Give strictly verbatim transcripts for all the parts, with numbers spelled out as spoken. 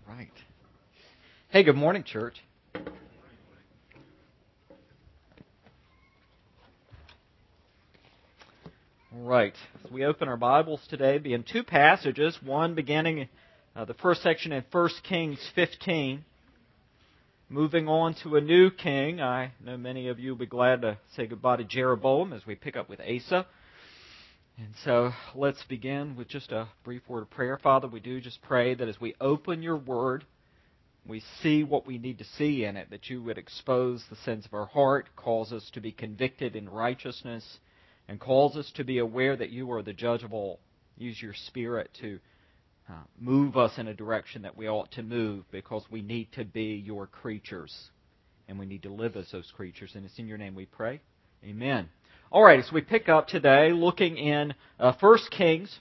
right. Hey, good morning, church. All right. So we open our Bibles today, be in two passages. One beginning uh, the first section in First Kings fifteen. Moving on to a new king. I know many of you will be glad to say goodbye to Jeroboam as we pick up with Asa. And so let's begin with just a brief word of prayer. Father, we do just pray that as we open your word, we see what we need to see in it, that you would expose the sins of our heart, cause us to be convicted in righteousness, and cause us to be aware that you are the judge of all. Use your Spirit to uh, move us in a direction that we ought to move, because we need to be your creatures, and we need to live as those creatures. And it's in your name we pray. Amen. All right, so we pick up today looking in uh, First Kings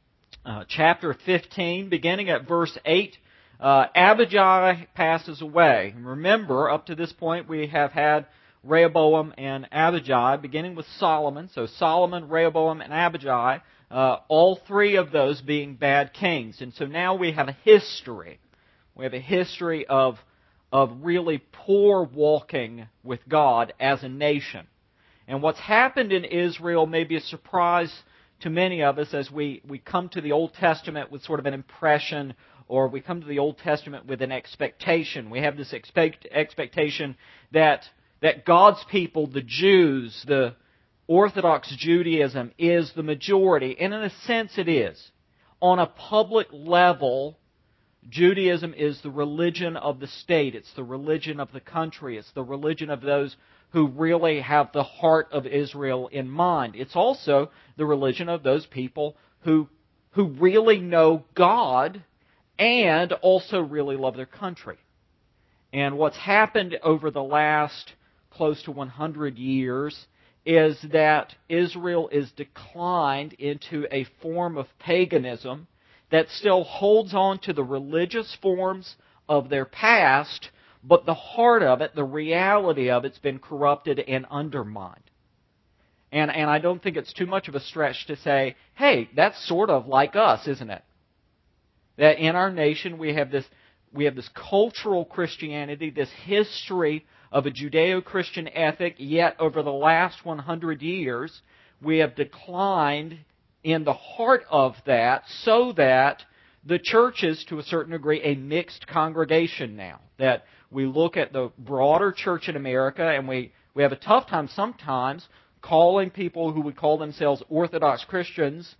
uh, chapter fifteen, beginning at verse eight. Uh, Abijah passes away. And remember, up to this point we have had Rehoboam and Abijah, beginning with Solomon. So Solomon, Rehoboam, and Abijah, uh, all three of those being bad kings. And so now we have a history. We have a history of, of really poor walking with God as a nation. And what's happened in Israel may be a surprise to many of us as we, we come to the Old Testament with sort of an impression, or we come to the Old Testament with an expectation. We have this expect, expectation that, that God's people, the Jews, the Orthodox Judaism, is the majority. And in a sense it is. On a public level, Judaism is the religion of the state. It's the religion of the country. It's the religion of those who really have the heart of Israel in mind. It's also the religion of those people who, who really know God and also really love their country. And what's happened over the last close to one hundred years is that Israel is declined into a form of paganism that still holds on to the religious forms of their past, but the heart of it, the reality of it's been corrupted and undermined. And, and I don't think it's too much of a stretch to say, hey, that's sort of like us, isn't it? That in our nation we have this we have this cultural Christianity, this history of a Judeo-Christian ethic, yet over the last one hundred years we have declined in the heart of that, so that the church is, to a certain degree, a mixed congregation now. That we look at the broader church in America and we, we have a tough time sometimes calling people who would call themselves Orthodox Christians.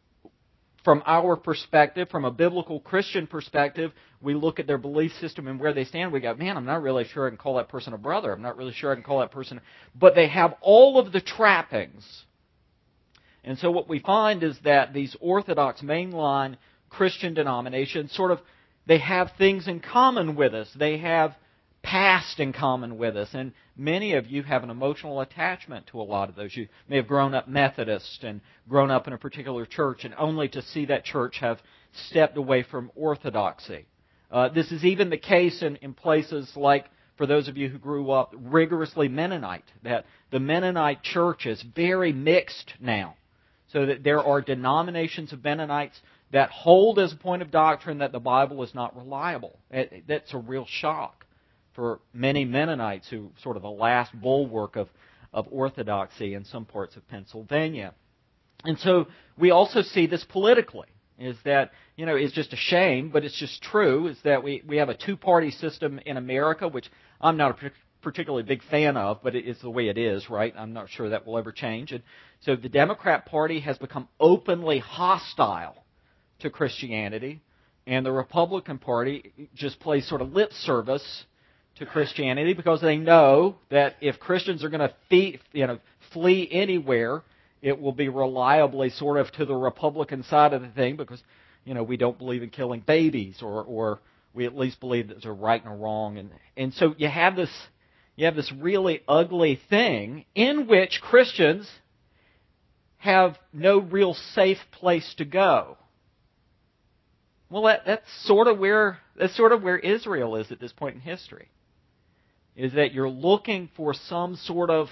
From our perspective, from a biblical Christian perspective, we look at their belief system and where they stand. We go, man, I'm not really sure I can call that person a brother. I'm not really sure I can call that person. But they have all of the trappings. And so what we find is that these Orthodox mainline Christian denominations sort of, they have things in common with us. They have past in common with us. And many of you have an emotional attachment to a lot of those. You may have grown up Methodist and grown up in a particular church, and only to see that church have stepped away from orthodoxy. Uh, this is even the case in, in places like, for those of you who grew up rigorously Mennonite, that the Mennonite church is very mixed now. So that there are denominations of Mennonites that hold as a point of doctrine that the Bible is not reliable. It, that's a real shock for many Mennonites, who sort of the last bulwark of, of orthodoxy in some parts of Pennsylvania. And so we also see this politically, is that, you know, it's just a shame, but it's just true, is that we, we have a two-party system in America, which I'm not a particularly big fan of, but it's the way it is, right? I'm not sure that will ever change. And so the Democrat Party has become openly hostile to Christianity, and the Republican Party just plays sort of lip service to Christianity, because they know that if Christians are going to flee, you know, flee anywhere, it will be reliably sort of to the Republican side of the thing, because, you know, we don't believe in killing babies, or, or we at least believe that there's a right and a wrong, and and so you have this you have this really ugly thing in which Christians have no real safe place to go. Well, that, that's sort of where that's sort of where Israel is at this point in history. Is that you're looking for some sort of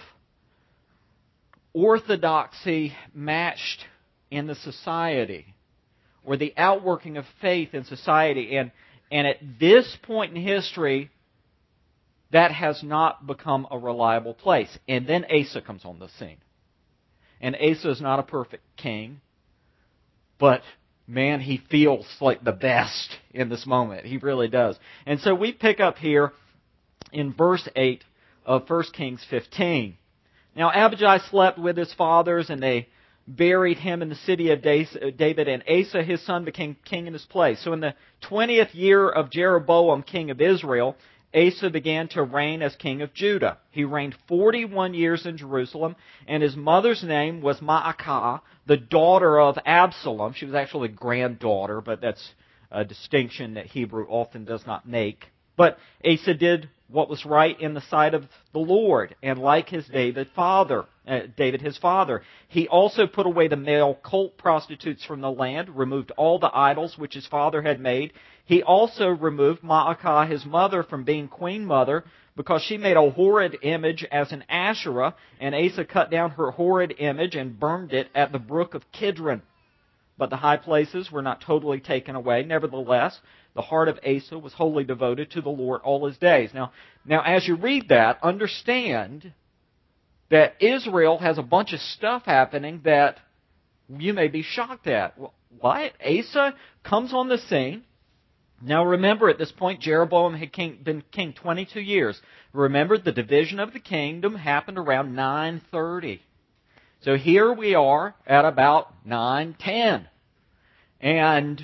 orthodoxy matched in the society, or the outworking of faith in society. And And at this point in history, that has not become a reliable place. And then Asa comes on the scene. And Asa is not a perfect king, but man, he feels like the best in this moment. He really does. And so we pick up here in verse eight of First Kings fifteen. Now Abijah slept with his fathers, and they buried him in the city of David, and Asa his son became king in his place. So in the twentieth year of Jeroboam, king of Israel, Asa began to reign as king of Judah. He reigned forty-one years in Jerusalem, and his mother's name was Maacah, the daughter of Absalom. She was actually granddaughter, but that's a distinction that Hebrew often does not make. But Asa did what was right in the sight of the Lord, and like his David father, uh, David his father, he also put away the male cult prostitutes from the land, removed all the idols which his father had made. He also removed Maacah, his mother, from being queen mother, because she made a horrid image as an Asherah, and Asa cut down her horrid image and burned it at the brook of Kidron. But the high places were not totally taken away. Nevertheless, the heart of Asa was wholly devoted to the Lord all his days. Now, now as you read that, understand that Israel has a bunch of stuff happening that you may be shocked at. What? Asa comes on the scene. Now remember, at this point, Jeroboam had king, been king twenty-two years. Remember, the division of the kingdom happened around nine thirty. So here we are at about nine ten. And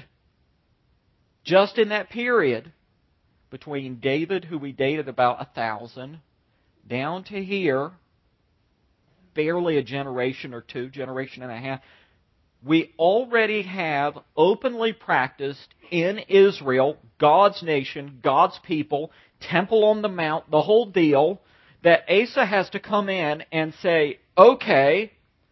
just in that period, between David, who we dated about a thousand, down to here, barely a generation or two, generation and a half, we already have openly practiced in Israel, God's nation, God's people, Temple on the Mount, the whole deal, that Asa has to come in and say, okay,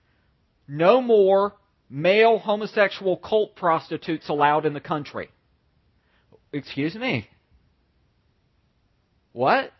no more male homosexual cult prostitutes allowed in the country. Excuse me? What?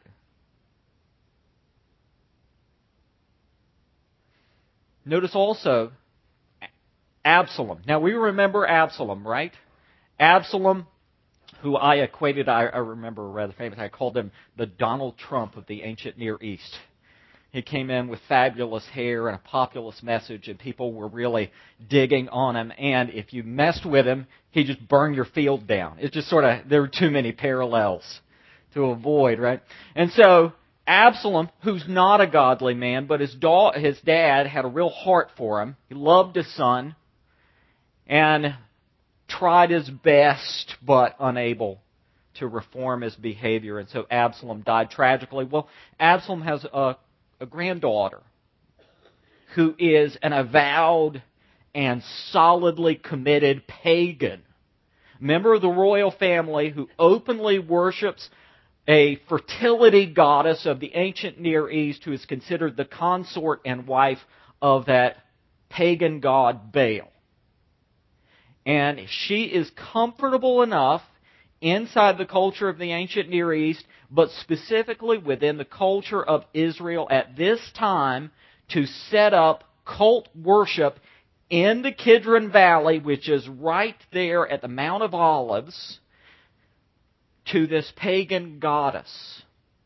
Notice also Absalom. Now we remember Absalom, right? Absalom, who I equated, I, I remember rather famous, I called him the Donald Trump of the ancient Near East. He came in with fabulous hair and a populist message, and people were really digging on him. And if you messed with him, he'd just burn your field down. It's just sort of, there were too many parallels to avoid, right? And so Absalom, who's not a godly man, but his, da- his dad had a real heart for him. He loved his son and tried his best, but unable to reform his behavior. And so Absalom died tragically. Well, Absalom has a a granddaughter who is an avowed and solidly committed pagan, member of the royal family who openly worships a fertility goddess of the ancient Near East who is considered the consort and wife of that pagan god Baal. And she is comfortable enough inside the culture of the ancient Near East, but specifically within the culture of Israel at this time, to set up cult worship in the Kidron Valley, which is right there at the Mount of Olives, to this pagan goddess.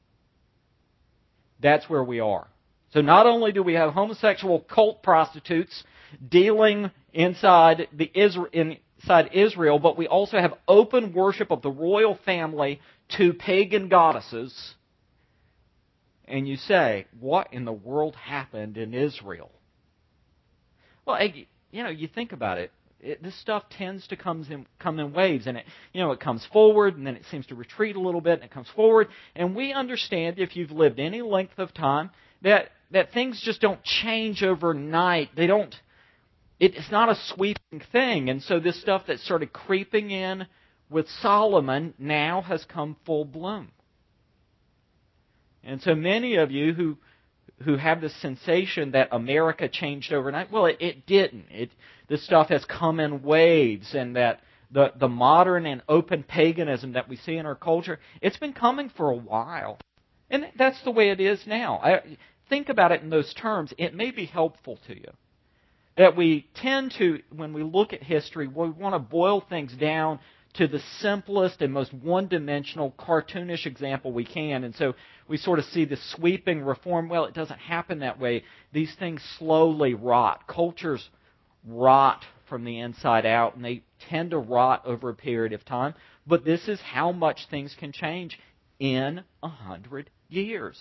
That's where we are. So not only do we have homosexual cult prostitutes dealing inside the Israel, inside Israel, but we also have open worship of the royal family to pagan goddesses. And you say, what in the world happened in Israel? Well, you know, you think about it. It, this stuff tends to come in, come in waves, and it, you know, it comes forward, and then it seems to retreat a little bit, and it comes forward. And we understand, if you've lived any length of time, that that things just don't change overnight. They don't. It, it's not a sweeping thing, and so this stuff that started creeping in with Solomon now has come full bloom. And so many of you who who have this sensation that America changed overnight, well, it, it didn't. It this stuff has come in waves, and that the the modern and open paganism that we see in our culture, it's been coming for a while, and that's the way it is now. I, think about it in those terms. It may be helpful to you that we tend to, when we look at history, we want to boil things down to the simplest and most one-dimensional, cartoonish example we can. And so we sort of see the sweeping reform. Well, it doesn't happen that way. These things slowly rot. Cultures rot from the inside out, and they tend to rot over a period of time. But this is how much things can change in a hundred years.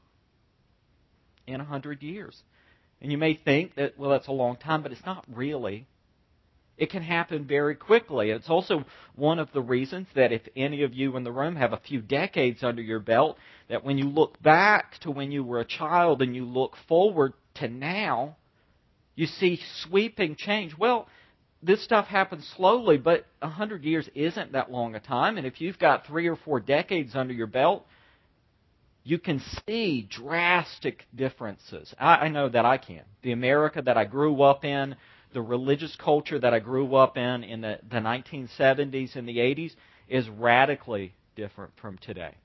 In a hundred years. And you may think that, well, that's a long time, but it's not really. It can happen very quickly. It's also one of the reasons that if any of you in the room have a few decades under your belt, that when you look back to when you were a child and you look forward to now, you see sweeping change. Well, this stuff happens slowly, but a hundred years isn't that long a time. And if you've got three or four decades under your belt, you can see drastic differences. I, I know that I can. The America that I grew up in, the religious culture that I grew up in in the, the nineteen seventies and the eighties is radically different from today.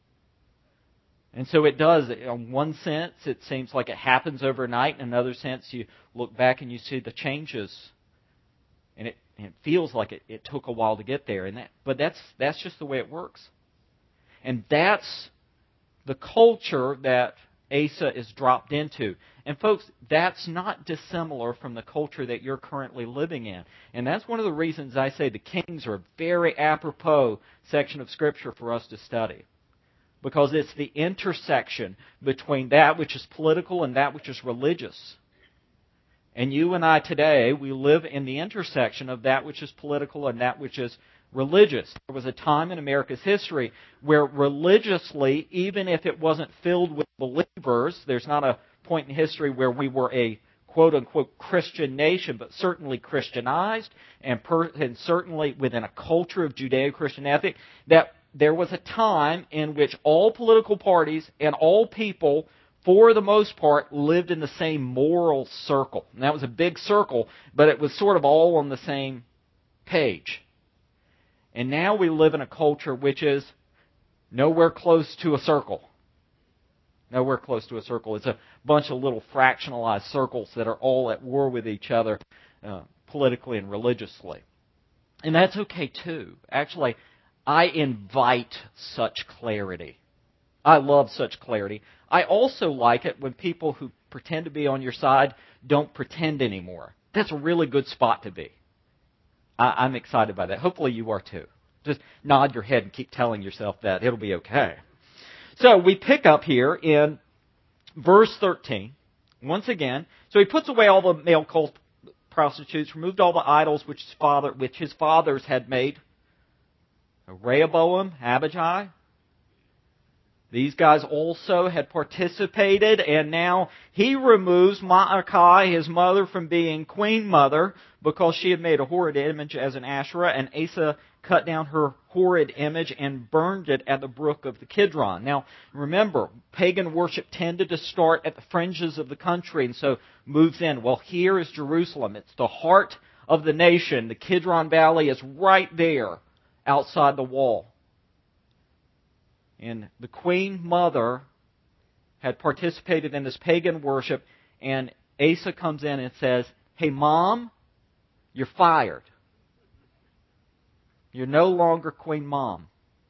And so it does. In one sense, it seems like it happens overnight. In another sense, you look back and you see the changes. And it, and it feels like it, it took a while to get there. And that, but that's that's just the way it works. And that's the culture that Asa is dropped into. And folks, that's not dissimilar from the culture that you're currently living in. And that's one of the reasons I say the Kings are a very apropos section of Scripture for us to study. Because it's the intersection between that which is political and that which is religious. And you and I today, we live in the intersection of that which is political and that which is religious. There was a time in America's history where religiously, even if it wasn't filled with believers, there's not a point in history where we were a quote-unquote Christian nation, but certainly Christianized and, per, and certainly within a culture of Judeo-Christian ethic, that there was a time in which all political parties and all people, for the most part, lived in the same moral circle. And that was a big circle, but it was sort of all on the same page. And now we live in a culture which is nowhere close to a circle. Nowhere close to a circle. It's a bunch of little fractionalized circles that are all at war with each other uh, politically and religiously. And that's okay too. Actually, I invite such clarity. I love such clarity. I also like it when people who pretend to be on your side don't pretend anymore. That's a really good spot to be. I, I'm excited by that. Hopefully you are too. Just nod your head and keep telling yourself that. It'll be okay. So we pick up here in verse thirteen. Once again, so he puts away all the male prostitutes, removed all the idols which his, father, which his fathers had made. Rehoboam, Abijah. These guys also had participated, and now he removes Maacah, his mother, from being queen mother because she had made a horrid image as an Asherah, and Asa cut down her horrid image and burned it at the brook of the Kidron. Now, remember, pagan worship tended to start at the fringes of the country, and so moves in. Well, here is Jerusalem. It's the heart of the nation. The Kidron Valley is right there outside the wall. And the queen mother had participated in this pagan worship, and Asa comes in and says, "Hey, Mom, you're fired. You're no longer Queen Mom."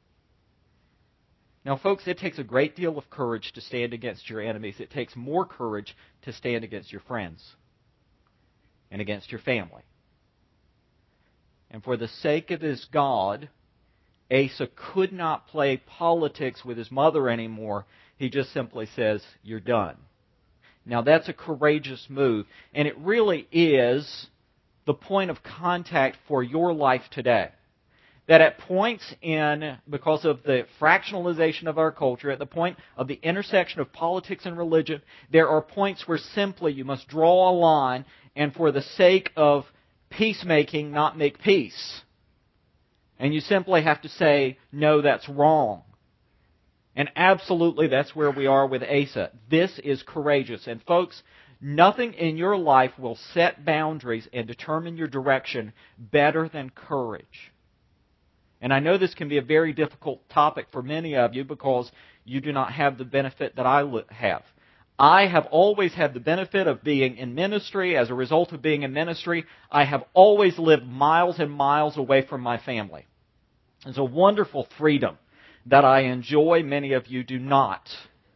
Now, folks, it takes a great deal of courage to stand against your enemies. It takes more courage to stand against your friends and against your family. And for the sake of his God, Asa could not play politics with his mother anymore. He just simply says, "You're done." Now, that's a courageous move, and it really is the point of contact for your life today. That at points in, because of the fractionalization of our culture, at the point of the intersection of politics and religion, there are points where simply you must draw a line and for the sake of peacemaking, not make peace. And you simply have to say, no, that's wrong. And absolutely that's where we are with Asa. This is courageous. And folks, nothing in your life will set boundaries and determine your direction better than courage. And I know this can be a very difficult topic for many of you because you do not have the benefit that I have. I have always had the benefit of being in ministry. As a result of being in ministry, I have always lived miles and miles away from my family. is a wonderful freedom that I enjoy. Many of you do not.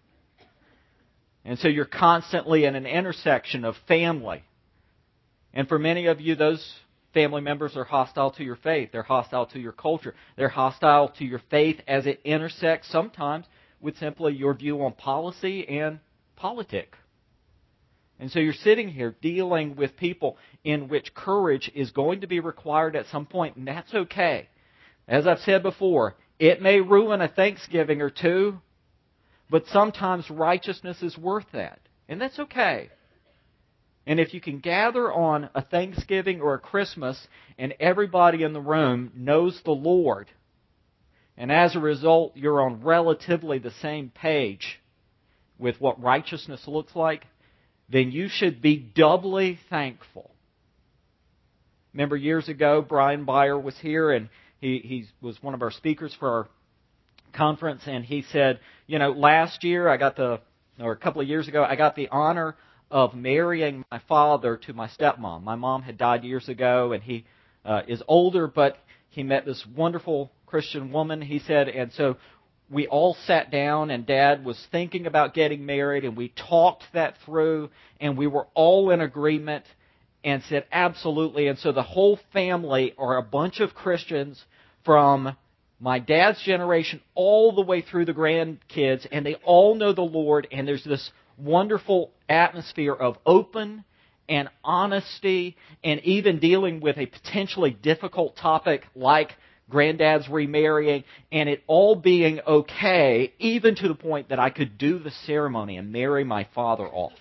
And so you're constantly in an intersection of family. And for many of you, those family members are hostile to your faith. They're hostile to your culture. They're hostile to your faith as it intersects sometimes with simply your view on policy and politics. And so you're sitting here dealing with people in which courage is going to be required at some point, and that's okay. As I've said before, it may ruin a Thanksgiving or two, but sometimes righteousness is worth that. And that's okay. And if you can gather on a Thanksgiving or a Christmas and everybody in the room knows the Lord, and as a result you're on relatively the same page with what righteousness looks like, then you should be doubly thankful. Remember years ago, Brian Byer was here, and he, he was one of our speakers for our conference, and he said, you know, last year I got the, or a couple of years ago, I got the honor of marrying my father to my stepmom. My mom had died years ago, and he uh, is older, but he met this wonderful Christian woman, he said, and so we all sat down, and Dad was thinking about getting married, and we talked that through, and we were all in agreement and said absolutely. And so the whole family are a bunch of Christians from my dad's generation all the way through the grandkids, and they all know the Lord, and there's this wonderful atmosphere of open and honesty, and even dealing with a potentially difficult topic like granddad's remarrying, and it all being okay, even to the point that I could do the ceremony and marry my father off.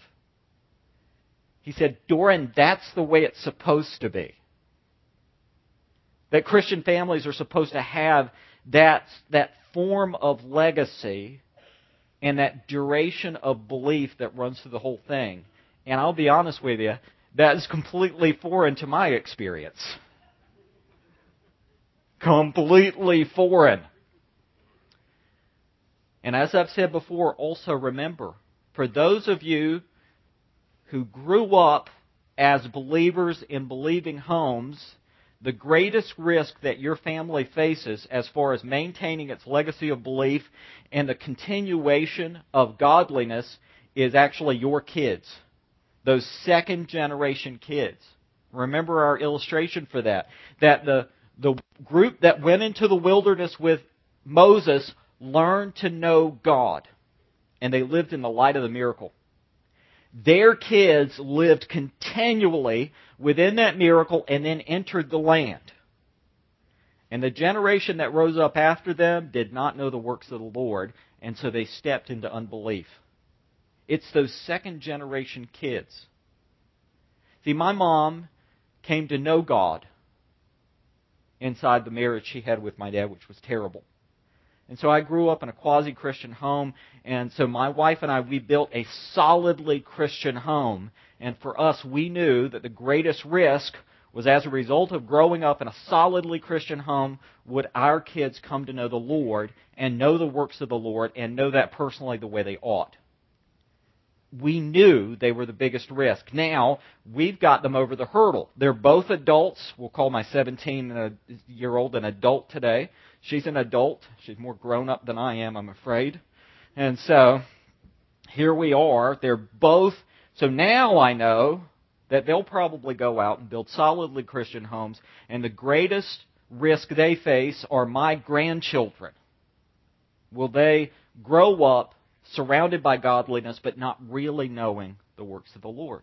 He said, Doran, that's the way it's supposed to be. That Christian families are supposed to have that, that form of legacy and that duration of belief that runs through the whole thing. And I'll be honest with you, that is completely foreign to my experience. Completely foreign. And as I've said before, also remember, for those of you who grew up as believers in believing homes, the greatest risk that your family faces as far as maintaining its legacy of belief and the continuation of godliness is actually your kids. Those second generation kids. Remember our illustration for that. That the The group that went into the wilderness with Moses learned to know God, and they lived in the light of the miracle. Their kids lived continually within that miracle and then entered the land. And the generation that rose up after them did not know the works of the Lord, and so they stepped into unbelief. It's those second generation kids. See, my mom came to know God inside the marriage she had with my dad, which was terrible. And so I grew up in a quasi-Christian home, and so my wife and I, we built a solidly Christian home. And for us, we knew that the greatest risk was as a result of growing up in a solidly Christian home, would our kids come to know the Lord and know the works of the Lord and know that personally the way they ought. We knew they were the biggest risk. Now, we've got them over the hurdle. They're both adults. We'll call my seventeen-year-old an adult today. She's an adult. She's more grown up than I am, I'm afraid. And so, here we are. They're both. So now I know that they'll probably go out and build solidly Christian homes, and the greatest risk they face are my grandchildren. Will they grow up surrounded by godliness, but not really knowing the works of the Lord?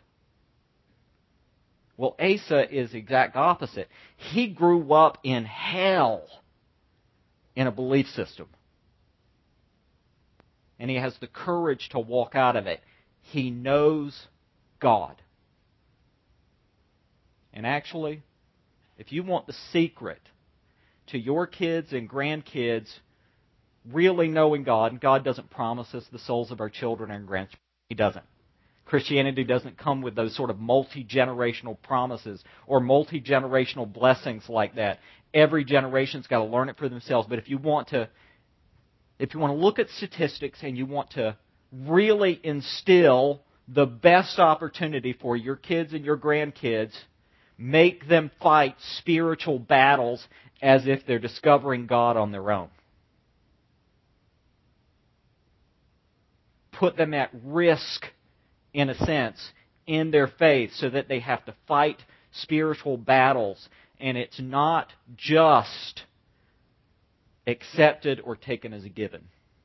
Well, Asa is the exact opposite. He grew up in hell in a belief system. And he has the courage to walk out of it. He knows God. And actually, if you want the secret to your kids and grandkids really knowing God, and God doesn't promise us the souls of our children and grandchildren. He doesn't. Christianity doesn't come with those sort of multi-generational promises or multi-generational blessings like that. Every generation's got to learn it for themselves. But if you want to, if you want to look at statistics and you want to really instill the best opportunity for your kids and your grandkids, make them fight spiritual battles as if they're discovering God on their own. Put them at risk, in a sense, in their faith so that they have to fight spiritual battles, and it's not just accepted or taken as a given.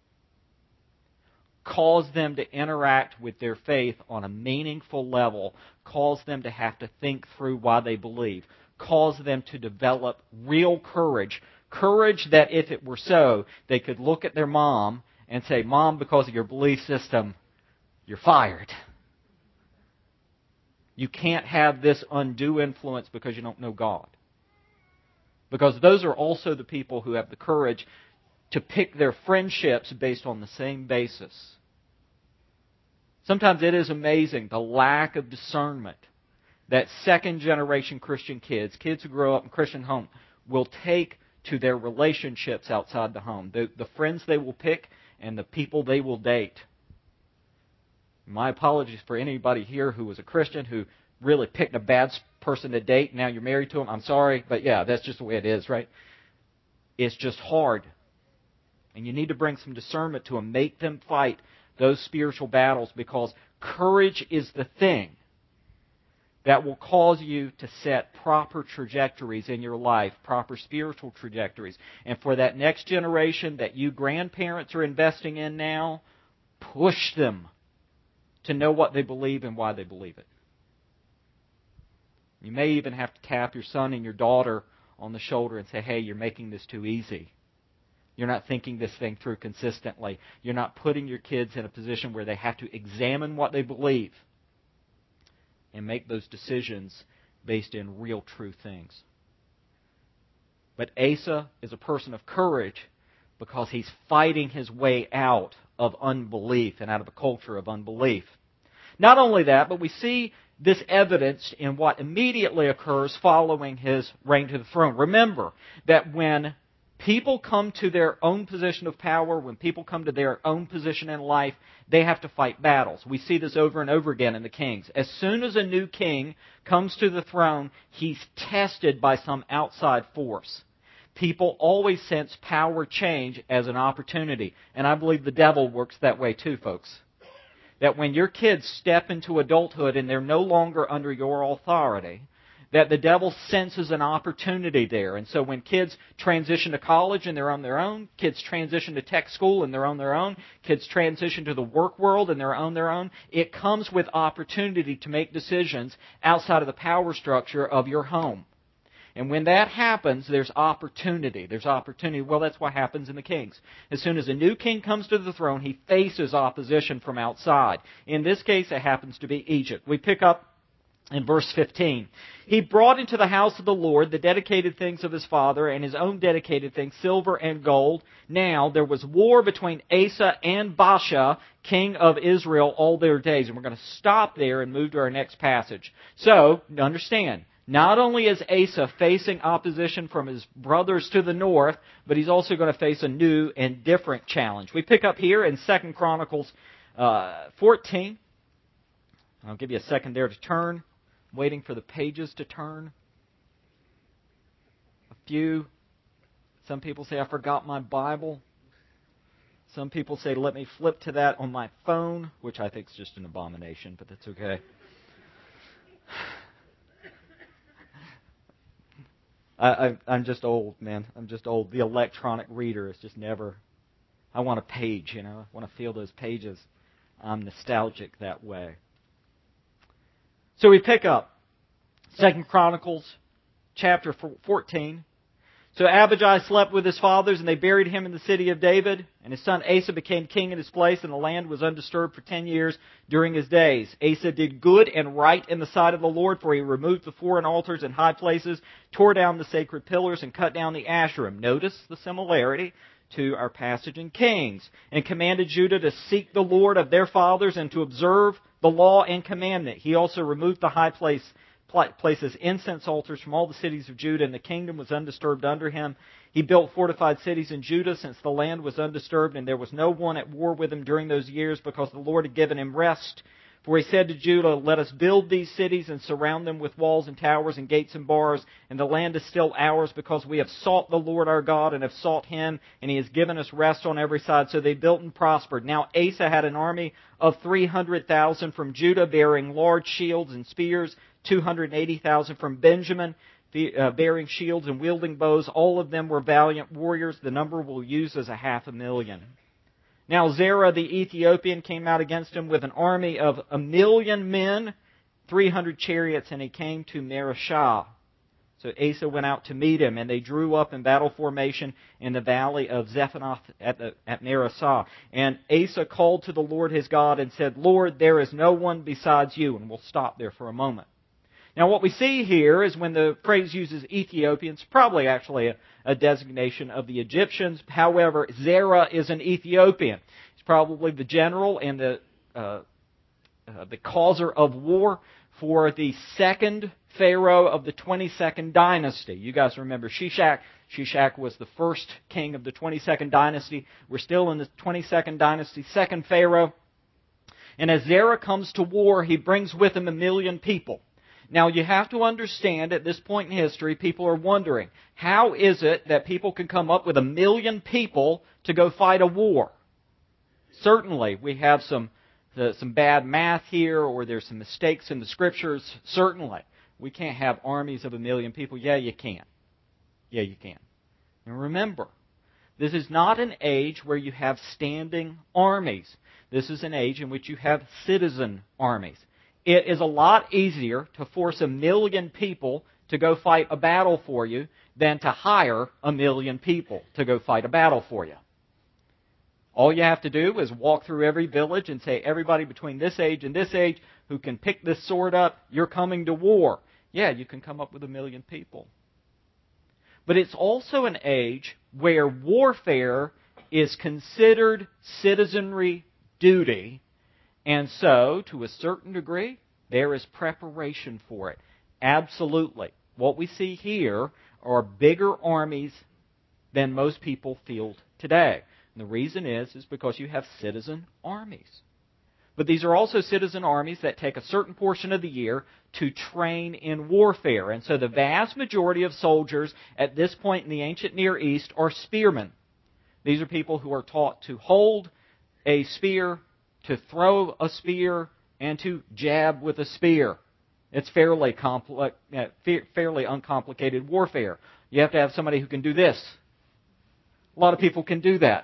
Cause them to interact with their faith on a meaningful level. Cause them to have to think through why they believe. Cause them to develop real courage. Courage that, if it were so, they could look at their mom and say, "Mom, because of your belief system, you're fired. You can't have this undue influence because you don't know God." Because those are also the people who have the courage to pick their friendships based on the same basis. Sometimes it is amazing the lack of discernment that second-generation Christian kids, kids who grow up in Christian homes, will take to their relationships outside the home. The, the friends they will pick and the people they will date. My apologies for anybody here who was a Christian who really picked a bad person to date. Now you're married to them. I'm sorry, but yeah, that's just the way it is, right? It's just hard. And you need to bring some discernment to them. Make them fight those spiritual battles, because courage is the thing that will cause you to set proper trajectories in your life, proper spiritual trajectories. And for that next generation that you grandparents are investing in now, push them to know what they believe and why they believe it. You may even have to tap your son and your daughter on the shoulder and say, "Hey, you're making this too easy. You're not thinking this thing through consistently. You're not putting your kids in a position where they have to examine what they believe and make those decisions based in real, true things." But Asa is a person of courage because he's fighting his way out of unbelief and out of a culture of unbelief. Not only that, but we see this evidenced in what immediately occurs following his reign to the throne. Remember that when people come to their own position of power, when people come to their own position in life, they have to fight battles. We see this over and over again in the kings. As soon as a new king comes to the throne, he's tested by some outside force. People always sense power change as an opportunity. And I believe the devil works that way too, folks. That when your kids step into adulthood and they're no longer under your authority, that the devil senses an opportunity there. And so when kids transition to college and they're on their own, kids transition to tech school and they're on their own, kids transition to the work world and they're on their own, it comes with opportunity to make decisions outside of the power structure of your home. And when that happens, there's opportunity. There's opportunity. Well, that's what happens in the kings. As soon as a new king comes to the throne, he faces opposition from outside. In this case, it happens to be Egypt. We pick up in verse fifteen. He brought into the house of the Lord the dedicated things of his father and his own dedicated things, silver and gold. Now there was war between Asa and Baasha, king of Israel, all their days. And we're going to stop there and move to our next passage. So, understand, not only is Asa facing opposition from his brothers to the north, but he's also going to face a new and different challenge. We pick up here in Second Chronicles uh, fourteen. I'll give you a second there to turn. Waiting for the pages to turn. A few. Some people say, "I forgot my Bible." Some people say, "Let me flip to that on my phone," which I think is just an abomination, but that's okay. I, I, I'm just old, man. I'm just old. The electronic reader is just never... I want a page, you know. I want to feel those pages. I'm nostalgic that way. So we pick up Second Chronicles chapter fourteen. So Abijah slept with his fathers, and they buried him in the city of David. And his son Asa became king in his place, and the land was undisturbed for ten years during his days. Asa did good and right in the sight of the Lord, for he removed the foreign altars and high places, tore down the sacred pillars, and cut down the Asherim. Notice the similarity to our passage in Kings. And commanded Judah to seek the Lord of their fathers and to observe the law and commandment. He also removed the high place, places, incense altars from all the cities of Judah, and the kingdom was undisturbed under him. He built fortified cities in Judah, since the land was undisturbed, and there was no one at war with him during those years, because the Lord had given him rest For he said to Judah, let us build these cities and surround them with walls and towers and gates and bars, and the land is still ours because we have sought the Lord our God and have sought Him, and He has given us rest on every side. So they built and prospered. Now Asa had an army of three hundred thousand from Judah, bearing large shields and spears, two hundred eighty thousand from Benjamin, bearing shields and wielding bows. All of them were valiant warriors. The number we'll use as a half a million. Now Zerah the Ethiopian came out against him with an army of a million men, three hundred chariots, and he came to Mareshah. So Asa went out to meet him, and they drew up in battle formation in the valley of Zephanath at, the, at Mareshah. And Asa called to the Lord his God and said, Lord, there is no one besides you. And we'll stop there for a moment. Now what we see here is when the phrase uses Ethiopians, probably actually a, a designation of the Egyptians. However, Zerah is an Ethiopian. He's probably the general and the uh, uh, the causer of war for the second pharaoh of the twenty-second dynasty. You guys remember Shishak. Shishak was the first king of the twenty-second dynasty. We're still in the twenty-second dynasty, second pharaoh. And as Zerah comes to war, he brings with him a million people. Now, you have to understand, at this point in history, people are wondering, how is it that people can come up with a million people to go fight a war? Certainly, we have some uh, some bad math here, or there's some mistakes in the Scriptures. Certainly, we can't have armies of a million people. Yeah, you can. Yeah, you can. And remember, this is not an age where you have standing armies. This is an age in which you have citizen armies. It is a lot easier to force a million people to go fight a battle for you than to hire a million people to go fight a battle for you. All you have to do is walk through every village and say, everybody between this age and this age who can pick this sword up, you're coming to war. Yeah, you can come up with a million people. But it's also an age where warfare is considered citizenry duty. And so, to a certain degree, there is preparation for it. Absolutely. What we see here are bigger armies than most people field today. And the reason is, is because you have citizen armies. But these are also citizen armies that take a certain portion of the year to train in warfare. And so the vast majority of soldiers at this point in the ancient Near East are spearmen. These are people who are taught to hold a spear, to throw a spear, and to jab with a spear. It's fairly complex, fairly uncomplicated warfare. You have to have somebody who can do this. A lot of people can do that.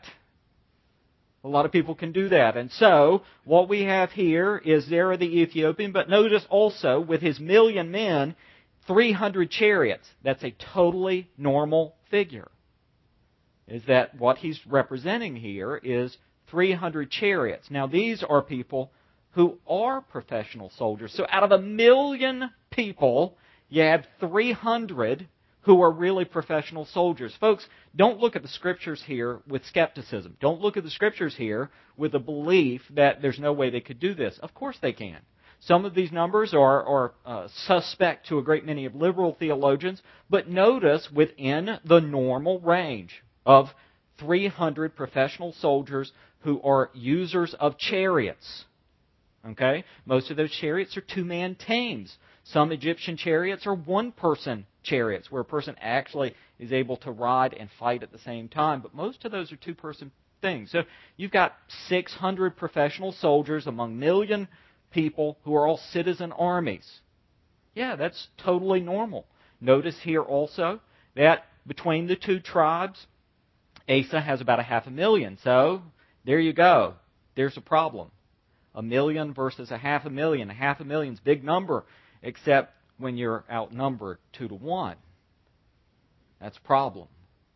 A lot of people can do that. And so, what we have here is Zerah the Ethiopian, but notice also, with his million men, three hundred chariots. That's a totally normal figure. Is that what he's representing here is three hundred chariots. Now, these are people who are professional soldiers. So out of a million people, you have three hundred who are really professional soldiers. Folks, don't look at the Scriptures here with skepticism. Don't look at the Scriptures here with a belief that there's no way they could do this. Of course they can. Some of these numbers are, are uh, suspect to a great many of liberal theologians, but notice within the normal range of three hundred professional soldiers who are users of chariots. Okay? Most of those chariots are two-man teams. Some Egyptian chariots are one-person chariots, where a person actually is able to ride and fight at the same time. But most of those are two-person things. So you've got six hundred professional soldiers among a million people who are all citizen armies. Yeah, that's totally normal. Notice here also that between the two tribes, Asa has about a half a million. So there you go. There's a problem. A million versus a half a million. A half a million's a big number, except when you're outnumbered two to one. That's a problem.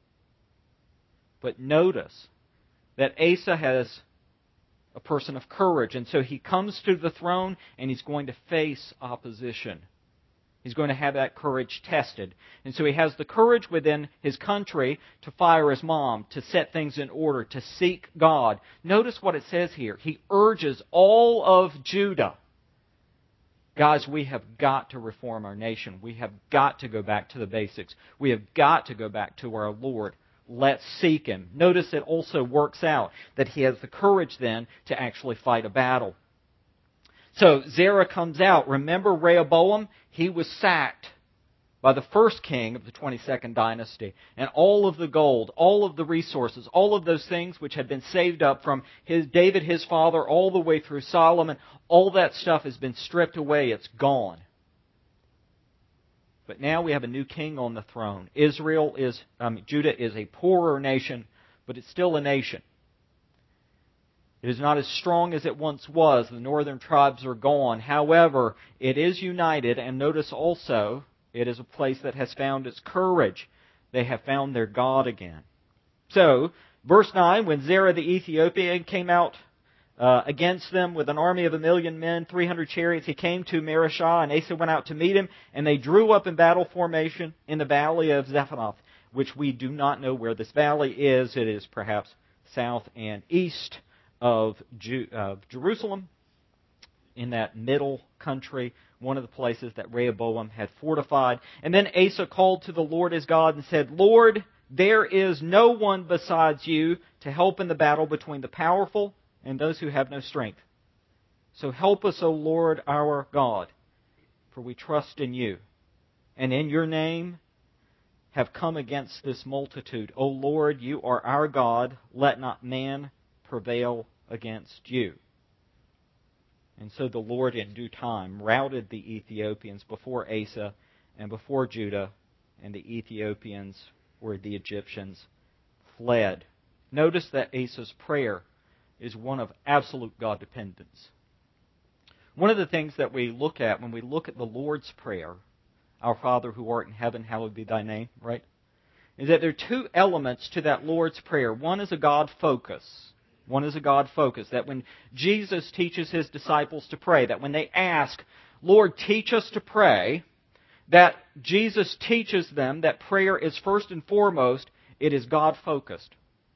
But notice that Asa has a person of courage, and so he comes to the throne and he's going to face opposition. He's going to have that courage tested. And so he has the courage within his country to fire his mom, to set things in order, to seek God. Notice what it says here. He urges all of Judah. Guys, we have got to reform our nation. We have got to go back to the basics. We have got to go back to our Lord. Let's seek Him. Notice it also works out that he has the courage then to actually fight a battle. So Zerah comes out. Remember Rehoboam? He was sacked by the first king of the twenty-second dynasty. And all of the gold, all of the resources, all of those things which had been saved up from his David, his father, all the way through Solomon, all that stuff has been stripped away. It's gone. But now we have a new king on the throne. Israel is, um, Judah is a poorer nation, but it's still a nation. It is not as strong as it once was. The northern tribes are gone. However, it is united, and notice also, it is a place that has found its courage. They have found their God again. So, verse nine, when Zerah the Ethiopian came out uh, against them with an army of a million men, three hundred chariots, he came to Marishah, and Asa went out to meet him, and they drew up in battle formation in the valley of Zephanath, which we do not know where this valley is. It is perhaps south and east of Jerusalem, in that middle country, one of the places that Rehoboam had fortified. And then Asa called to the Lord his God and said, Lord, there is no one besides you to help in the battle between the powerful and those who have no strength. So help us, O Lord our God, for we trust in you. And in your name have come against this multitude. O Lord, you are our God. Let not man prevail against you. And so the Lord in due time routed the Ethiopians before Asa and before Judah, and the Ethiopians, or the Egyptians, fled. Notice that Asa's prayer is one of absolute God dependence. One of the things that we look at when we look at the Lord's Prayer, Our Father who art in heaven, hallowed be thy name, right? Is that there are two elements to that Lord's Prayer. One is a God focus. One is a God focus. That when Jesus teaches His disciples to pray, that when they ask, Lord, teach us to pray, that Jesus teaches them that prayer is first and foremost, it is God focused.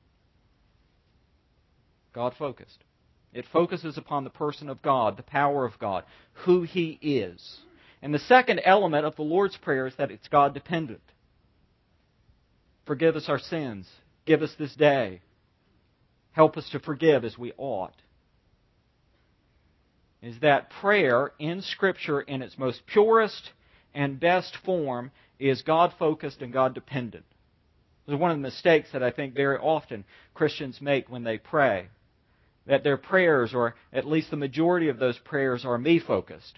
God focused. It focuses upon the person of God, the power of God, who He is. And the second element of the Lord's Prayer is that it's God dependent. Forgive us our sins. Give us this day. Help us to forgive as we ought. Is that prayer in Scripture in its most purest and best form is God-focused and God-dependent. This is one of the mistakes that I think very often Christians make when they pray. That their prayers, or at least the majority of those prayers, are me-focused.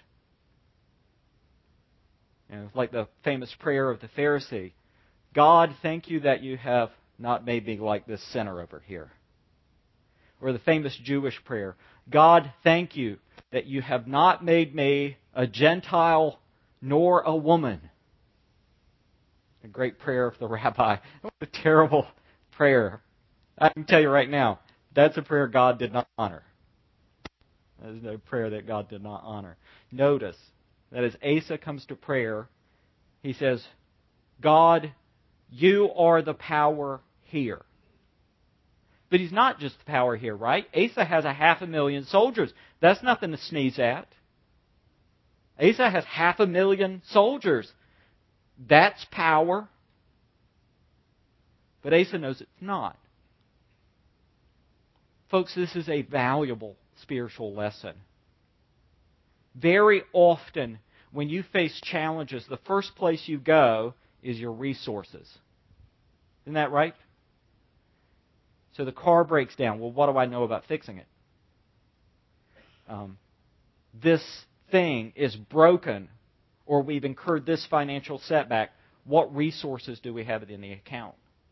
You know, like the famous prayer of the Pharisee. God, thank you that you have not made me like this sinner over here. Or the famous Jewish prayer, God, thank you that you have not made me a Gentile nor a woman. A great prayer of the rabbi. What a terrible prayer. I can tell you right now, that's a prayer God did not honor. That is a prayer that God did not honor. Notice that as Asa comes to prayer, he says, God, you are the power here. But he's not just the power here, right? Asa has a half a million soldiers. That's nothing to sneeze at. Asa has half a million soldiers. That's power. But Asa knows it's not. Folks, this is a valuable spiritual lesson. Very often, when you face challenges, the first place you go is your resources. Isn't that right? So the car breaks down. Well, what do I know about fixing it? Um, this thing is broken, or we've incurred this financial setback. What resources do we have in the account?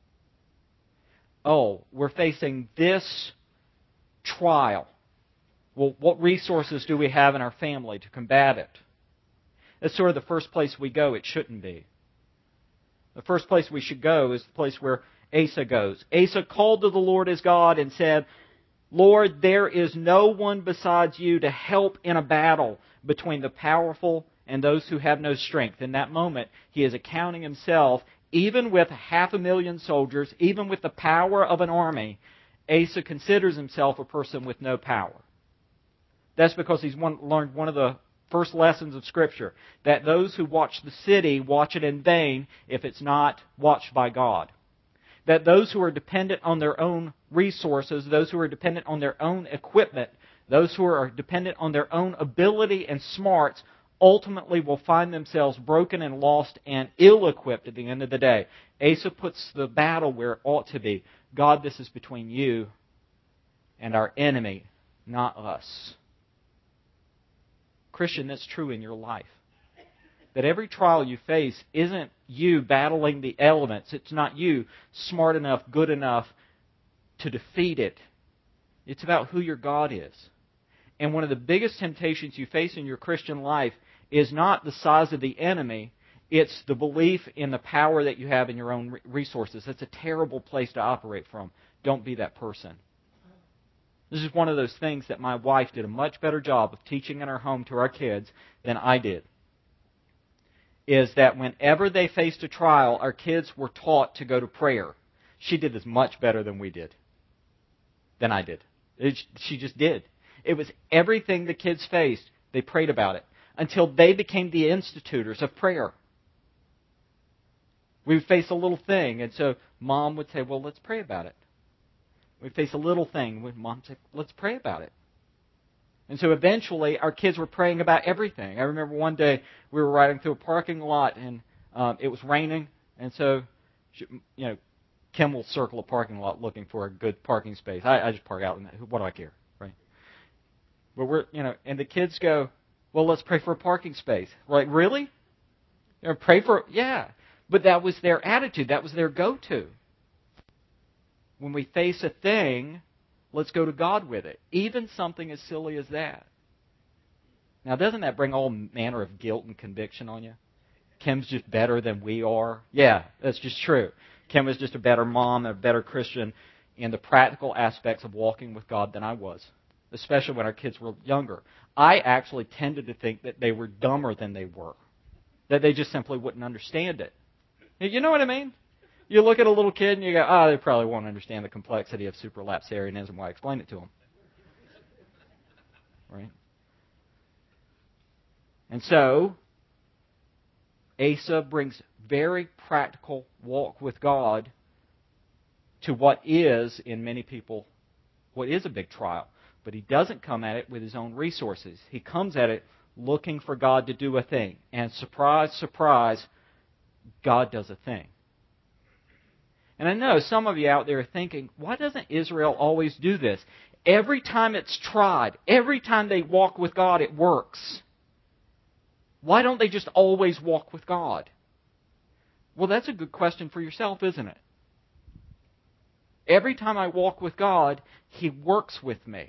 Oh, we're facing this trial. Well, what resources do we have in our family to combat it? That's sort of the first place we go. It shouldn't be. The first place we should go is the place where Asa goes. Asa called to the Lord his God and said, Lord, there is no one besides you to help in a battle between the powerful and those who have no strength. In that moment, he is accounting himself, even with half a million soldiers, even with the power of an army, Asa considers himself a person with no power. That's because he's one, learned one of the first lessons of Scripture, that those who watch the city watch it in vain if it's not watched by God. That those who are dependent on their own resources, those who are dependent on their own equipment, Those who are dependent on their own ability and smarts ultimately will find themselves broken and lost and ill-equipped at the end of the day. Asa puts the battle where it ought to be. God, this is between you and our enemy, not us. Christian, that's true in your life. That every trial you face isn't you battling the elements. It's not you smart enough, good enough to defeat it. It's about who your God is. And one of the biggest temptations you face in your Christian life is not the size of the enemy. It's the belief in the power that you have in your own resources. That's a terrible place to operate from. Don't be that person. This is one of those things that my wife did a much better job of teaching in our home to our kids than I did. Is that whenever they faced a trial, our kids were taught to go to prayer. She did this much better than we did. Than I did. It, she just did. It was everything the kids faced, they prayed about it. Until they became the institutors of prayer. We would face a little thing, and so Mom would say, well, let's pray about it. We'd face a little thing, and Mom would say, let's pray about it. And so eventually, our kids were praying about everything. I remember one day, we were riding through a parking lot, and um, it was raining, and so, she, you know, Kim will circle a parking lot looking for a good parking space. I, I just park out, and what do I care, right? But we're, you know, and the kids go, well, let's pray for a parking space. We're like, really? You know, pray for, yeah. But that was their attitude. That was their go-to. When we face a thing, let's go to God with it. Even something as silly as that. Now, doesn't that bring all manner of guilt and conviction on you? Kim's just better than we are. Yeah, that's just true. Kim was just a better mom, a better Christian in the practical aspects of walking with God than I was, especially when our kids were younger. I actually tended to think that they were dumber than they were, that they just simply wouldn't understand it. You know what I mean? You look at a little kid and you go, oh, they probably won't understand the complexity of supralapsarianism while I explain it to them. Right? And so, Asa brings very practical walk with God to what is, in many people, what is a big trial. But he doesn't come at it with his own resources. He comes at it looking for God to do a thing. And surprise, surprise, God does a thing. And I know some of you out there are thinking, why doesn't Israel always do this? Every time it's tried, every time they walk with God, it works. Why don't they just always walk with God? Well, that's a good question for yourself, isn't it? Every time I walk with God, He works with me.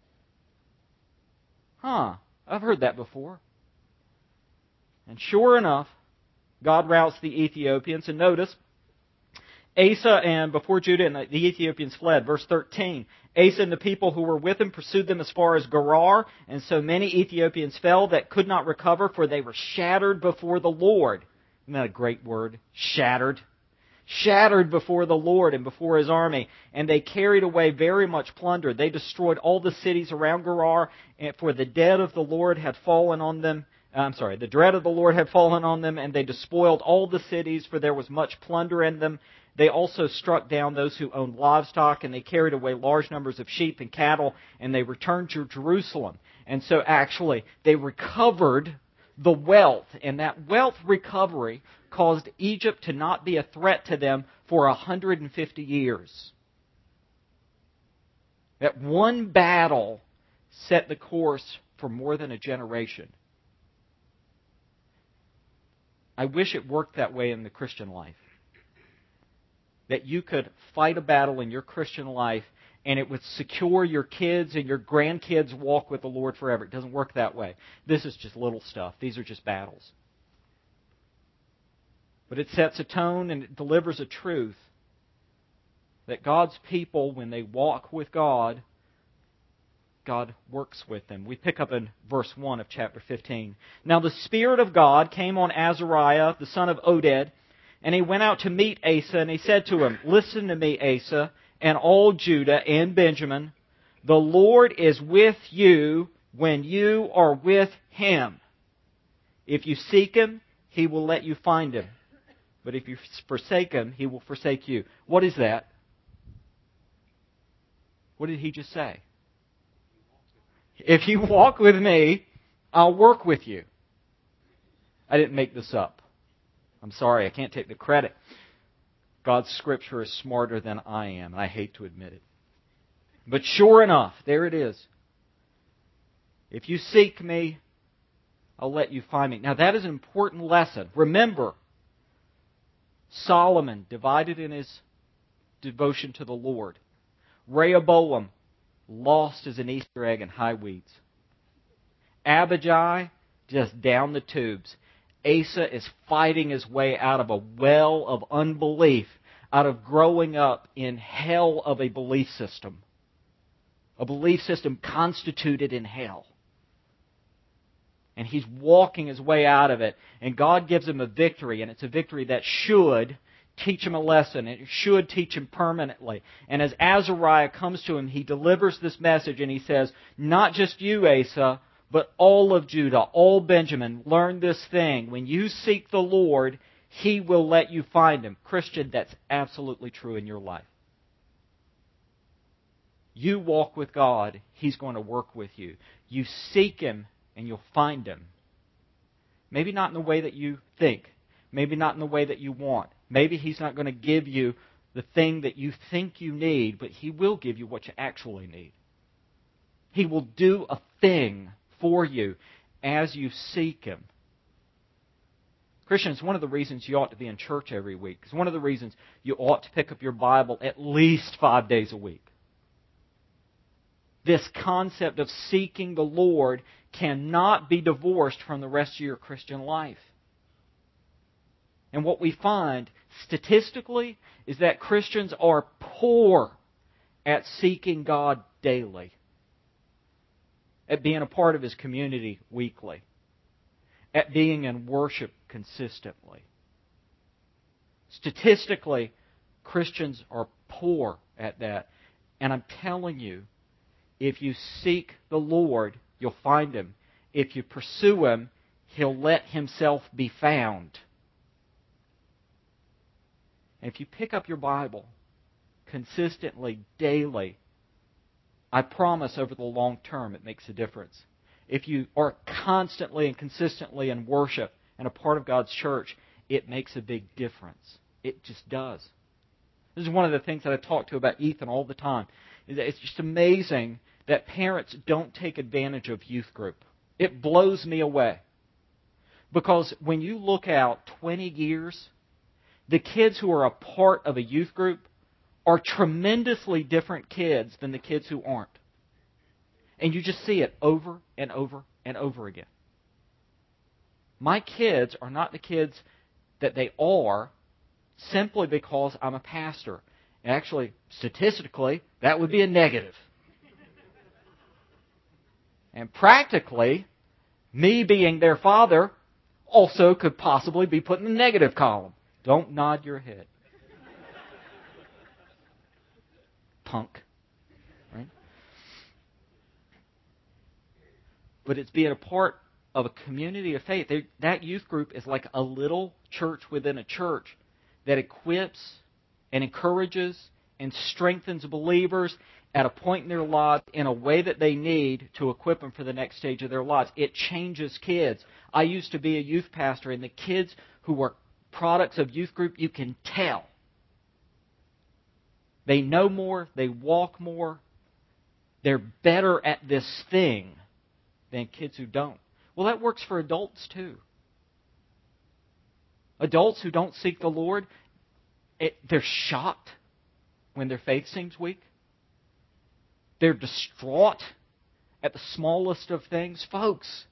Huh, I've heard that before. And sure enough, God routs the Ethiopians. And notice, Asa and before Judah and the Ethiopians fled, verse thirteen, Asa and the people who were with him pursued them as far as Gerar, and so many Ethiopians fell that could not recover, for they were shattered before the Lord. Isn't that a great word? Shattered. Shattered before the Lord and before His army. And they carried away very much plunder. They destroyed all the cities around Gerar, for the dead of the Lord had fallen on them. I'm sorry, the dread of the Lord had fallen on them, and they despoiled all the cities, for there was much plunder in them. They also struck down those who owned livestock, and they carried away large numbers of sheep and cattle, and they returned to Jerusalem. And so actually, they recovered the wealth, and that wealth recovery caused Egypt to not be a threat to them for one hundred fifty years. That one battle set the course for more than a generation. I wish it worked that way in the Christian life. That you could fight a battle in your Christian life and it would secure your kids and your grandkids' walk with the Lord forever. It doesn't work that way. This is just little stuff. These are just battles. But it sets a tone and it delivers a truth that God's people, when they walk with God, God works with them. We pick up in verse one of chapter fifteen. Now the Spirit of God came on Azariah, the son of Oded, and he went out to meet Asa, and he said to him, "Listen to me, Asa, and all Judah and Benjamin. The Lord is with you when you are with Him. If you seek Him, He will let you find Him. But if you forsake Him, He will forsake you." What is that? What did he just say? If you walk with me, I'll work with you. I didn't make this up. I'm sorry, I can't take the credit. God's Scripture is smarter than I am, and I hate to admit it. But sure enough, there it is. If you seek me, I'll let you find me. Now that is an important lesson. Remember, Solomon divided in his devotion to the Lord. Rehoboam lost as an Easter egg in high weeds. Abijah just down the tubes. Asa is fighting his way out of a well of unbelief, out of growing up in hell of a belief system. A belief system constituted in hell. And he's walking his way out of it. And God gives him a victory. And it's a victory that should teach him a lesson. It should teach him permanently. And as Azariah comes to him, he delivers this message and he says, not just you, Asa, but all of Judah, all Benjamin, learn this thing. When you seek the Lord, He will let you find Him. Christian, that's absolutely true in your life. You walk with God, He's going to work with you. You seek Him, and you'll find Him. Maybe not in the way that you think. Maybe not in the way that you want. Maybe He's not going to give you the thing that you think you need, but He will give you what you actually need. He will do a thing for you as you seek Him. Christians, one of the reasons you ought to be in church every week. It's one of the reasons you ought to pick up your Bible at least five days a week. This concept of seeking the Lord cannot be divorced from the rest of your Christian life. And what we find statistically is that Christians are poor at seeking God daily, at being a part of His community weekly, at being in worship consistently. Statistically, Christians are poor at that. And I'm telling you, if you seek the Lord, you'll find Him. If you pursue Him, He'll let Himself be found. And if you pick up your Bible consistently, daily, I promise over the long term it makes a difference. If you are constantly and consistently in worship and a part of God's church, it makes a big difference. It just does. This is one of the things that I talk to about Ethan all the time. It's just amazing that parents don't take advantage of youth group. It blows me away. Because when you look out twenty years, the kids who are a part of a youth group are tremendously different kids than the kids who aren't. And you just see it over and over and over again. My kids are not the kids that they are simply because I'm a pastor. And actually, statistically, that would be a negative. And practically, me being their father also could possibly be put in the negative column. Don't nod your head. Punk. Right? But it's being a part of a community of faith. They, that youth group is like a little church within a church that equips and encourages and strengthens believers at a point in their lives in a way that they need to equip them for the next stage of their lives. It changes kids. I used to be a youth pastor, and the kids who were products of youth group, you can tell. They know more, they walk more, they're better at this thing than kids who don't. Well, that works for adults too. Adults who don't seek the Lord, it, they're shocked when their faith seems weak. They're distraught at the smallest of things. Folks,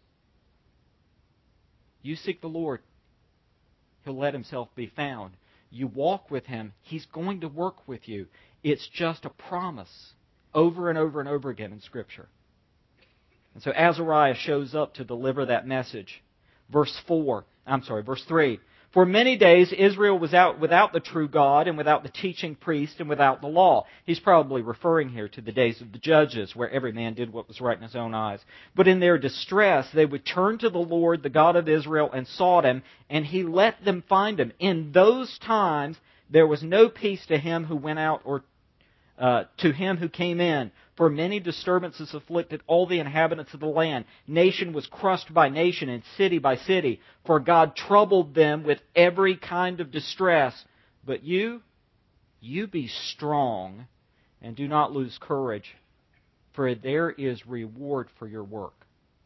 you seek the Lord, He'll let Himself be found. You walk with Him, He's going to work with you. It's just a promise over and over and over again in Scripture. And so Azariah shows up to deliver that message. Verse four, I'm sorry, verse three. For many days Israel was out without the true God and without the teaching priest and without the law. He's probably referring here to the days of the judges where every man did what was right in his own eyes. But in their distress they would turn to the Lord, the God of Israel, and sought Him, and He let them find Him. In those times there was no peace to him who went out or uh, to him who came in. For many disturbances afflicted all the inhabitants of the land. Nation was crushed by nation and city by city. For God troubled them with every kind of distress. But you, you be strong and do not lose courage, for there is reward for your work.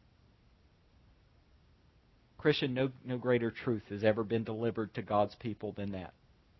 Christian, no, no greater truth has ever been delivered to God's people than that.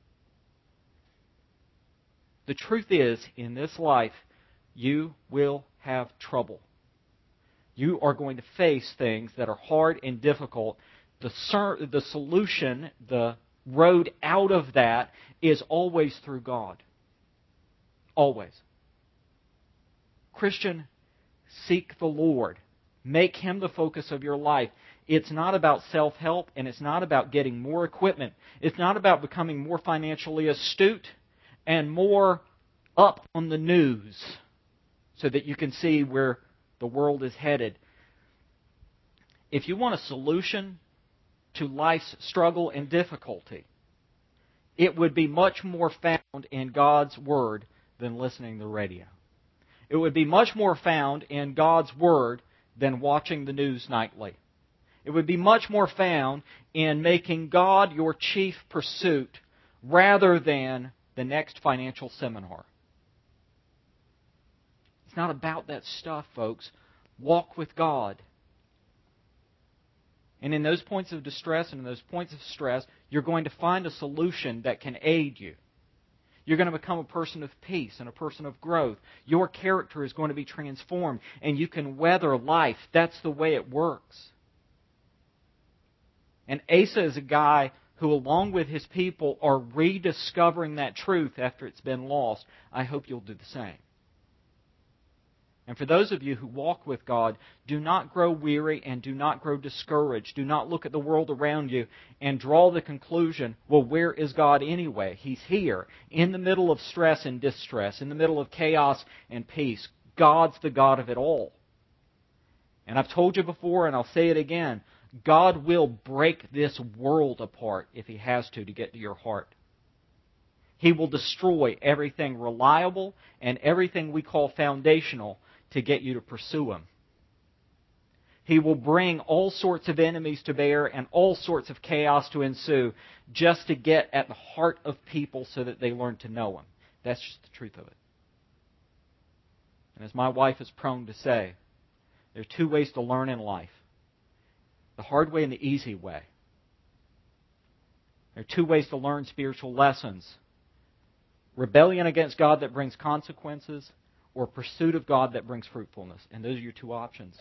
The truth is, in this life, you will have trouble. You are going to face things that are hard and difficult. The, ser- the solution, the road out of that, is always through God. Always. Christian, seek the Lord. Make Him the focus of your life. It's not about self-help, and it's not about getting more equipment. It's not about becoming more financially astute and more up on the news so that you can see where the world is headed. If you want a solution to life's struggle and difficulty, it would be much more found in God's Word than listening to the radio. It would be much more found in God's Word than watching the news nightly. It would be much more found in making God your chief pursuit rather than the next financial seminar. It's not about that stuff, folks. Walk with God. And in those points of distress and in those points of stress, you're going to find a solution that can aid you. You're going to become a person of peace and a person of growth. Your character is going to be transformed, and you can weather life. That's the way it works. And Asa is a guy who, along with his people, are rediscovering that truth after it's been lost. I hope you'll do the same. And for those of you who walk with God, do not grow weary and do not grow discouraged. Do not look at the world around you and draw the conclusion, well, where is God anyway? He's here, in the middle of stress and distress, in the middle of chaos and peace. God's the God of it all. And I've told you before, and I'll say it again, God will break this world apart if He has to to get to your heart. He will destroy everything reliable and everything we call foundational to get you to pursue Him. He will bring all sorts of enemies to bear and all sorts of chaos to ensue just to get at the heart of people so that they learn to know Him. That's just the truth of it. And as my wife is prone to say, there are two ways to learn in life. The hard way and the easy way. There are two ways to learn spiritual lessons. Rebellion against God that brings consequences, or pursuit of God that brings fruitfulness. And those are your two options.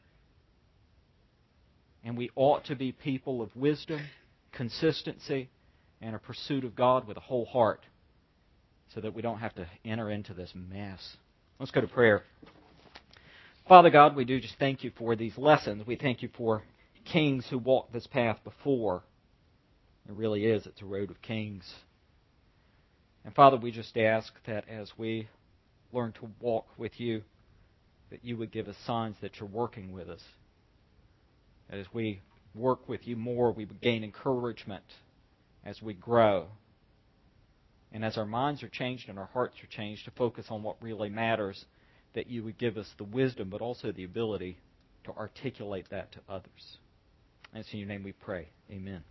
And we ought to be people of wisdom, consistency, and a pursuit of God with a whole heart so that we don't have to enter into this mess. Let's go to prayer. Father God, we do just thank You for these lessons. We thank You for kings who walked this path before. It really is. It's a road of kings. And Father, we just ask that as we learn to walk with You, that You would give us signs that You're working with us. That as we work with You more, we would gain encouragement as we grow. And as our minds are changed and our hearts are changed to focus on what really matters, that You would give us the wisdom but also the ability to articulate that to others. And it's in Your name we pray. Amen.